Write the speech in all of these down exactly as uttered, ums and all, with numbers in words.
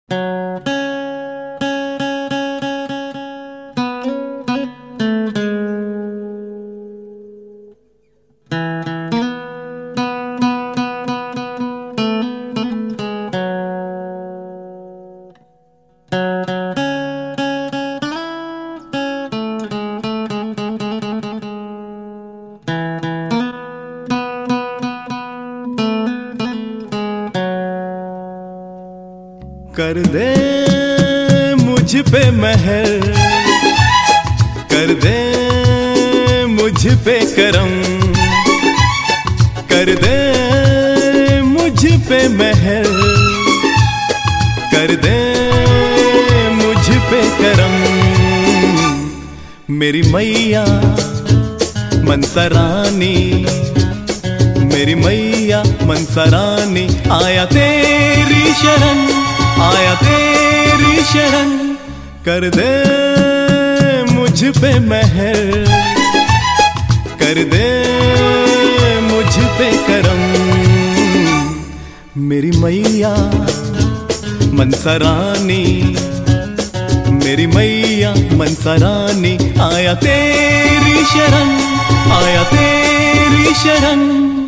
कर दे मुझ पे मेहर, कर दे मुझ पे करम, कर दे मुझ पे मेहर, कर दे मुझ पे करम। मेरी मैया मनसा रानी, मेरी मैया मनसा रानी, आया तेरी शरण, आया तेरी शरण। कर दे मुझ पे मेहर, कर दे मुझ पे करम। मेरी मैया मनसा रानी, मेरी मैया मनसा रानी, आया तेरी शरण, आया तेरी शरण।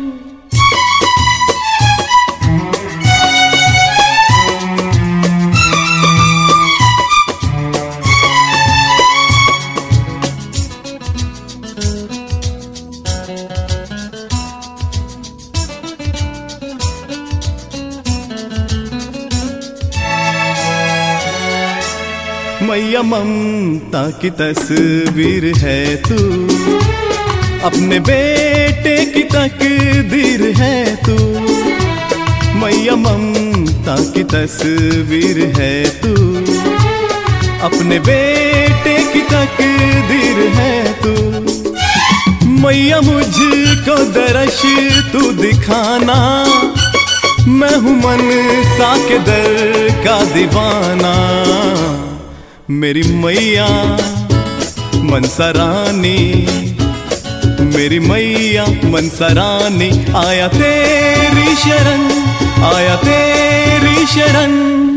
मैया ममता की तस्वीर है तू, अपने बेटे की तकदीर है तू। मैया ममता की तस्वीर है तू, अपने बेटे की तकदीर है तू। मैया मुझको दर्श तू दिखाना, मैं हूँ मनसा के दर का दीवाना। मेरी मैया मनसा रानी, मेरी मैया मनसा रानी, आया तेरी शरण, आया तेरी शरण।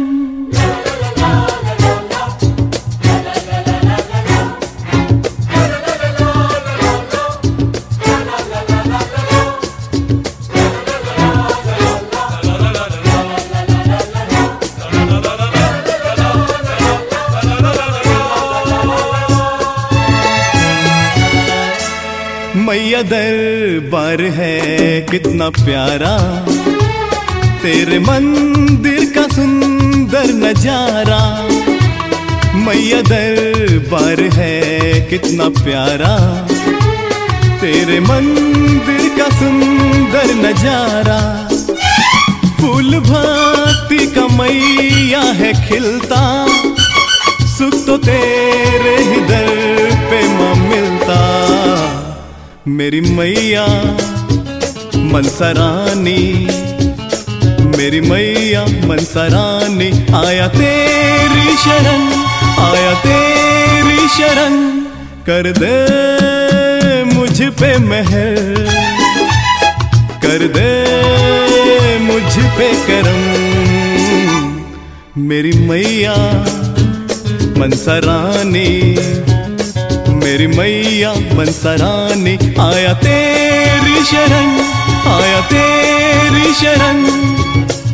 मैया दरबार है कितना प्यारा, तेरे मंदिर का सुंदर नजारा। मैया दरबार है कितना प्यारा, तेरे मंदिर का सुंदर नजारा। फूल भांति का मैया है खिलता, सुख तो तेरे ही दर पे मां मिलता। मेरी मैया मनसा रानी, मेरी मैया मनसा रानी, आया तेरी शरण, आया तेरी शरण। कर दे मुझ पे मेहर, कर दे मुझ पे करम। मेरी मैया मनसा रानी, मेरी मैया मनसा रानी, आया तेरी शरण, आया तेरी शरण।